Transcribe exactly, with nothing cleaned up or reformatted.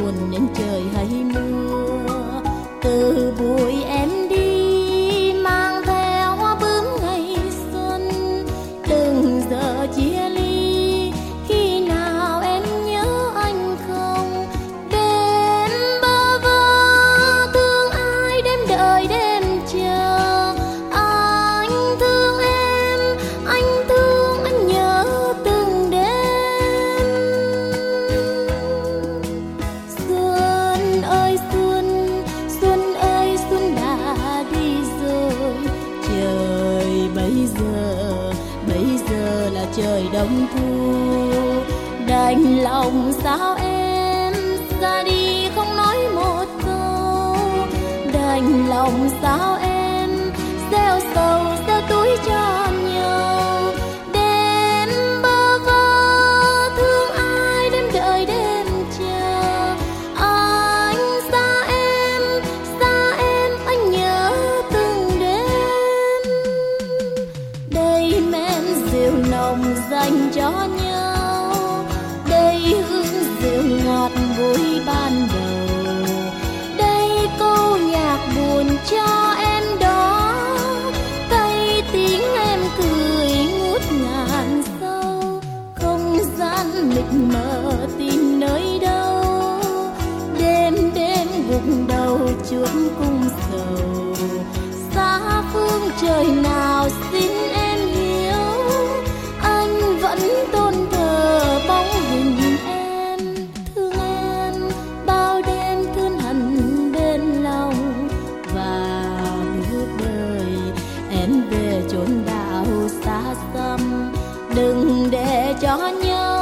buồn nên trời hay mưa. Từ buổi em đi mang theo hoa bướm ngày xuân, từng giờ chia ly khi nào em nhớ anh không. Đêm bơ vơ thương ai đêm đợi đêm chờ, anh thương em, anh thương anh nhớ từng đêm. Xuân ơi xuân, xuân ơi xuân đã đi rồi, trời bây giờ bây giờ là trời đông thu. Đành lòng sao em ra đi không nói một câu, đành lòng sao em gieo sầu gieo túi cho nhau. Đêm bơ vơ thương ai đêm đợi đêm chờ, anh xa em xa em anh nhớ từng đêm. Đây men rượu nồng dành cho nhau, đây hương rượu ngọt vui ban đầu, đây câu nhạc buồn cho em đó, tay tiếng em cười ngút ngàn sâu. Không gian mịt mờ tìm nơi đâu, đêm đêm gục đầu chuông cung sầu. Xa phương trời nào xin em hiểu, anh vẫn tôn thờ bóng hình em. Thương em bao đêm thương hận bên lòng, và bước đời em về chốn đảo xa xăm. Đừng để cho nhau